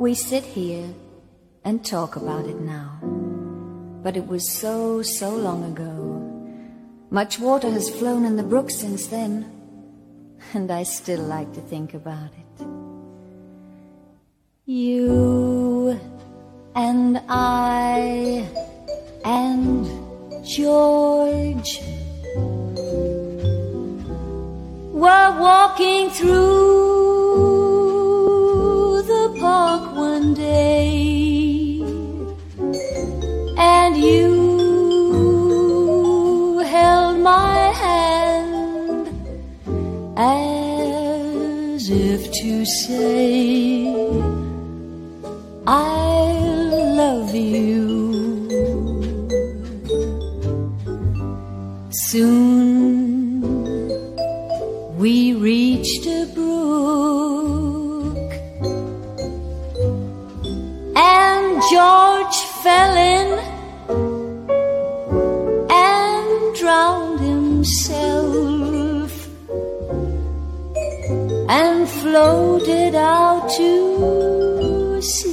We sit here and talk about it now, but it was so long ago. Much water has flown in the brook since then, and I still like to think about it. You and I and George were walking through the park one day, and you held my hand as if to say, I love you. Soon we reached a brook, and George fell in and drowned himself and floated out to sea.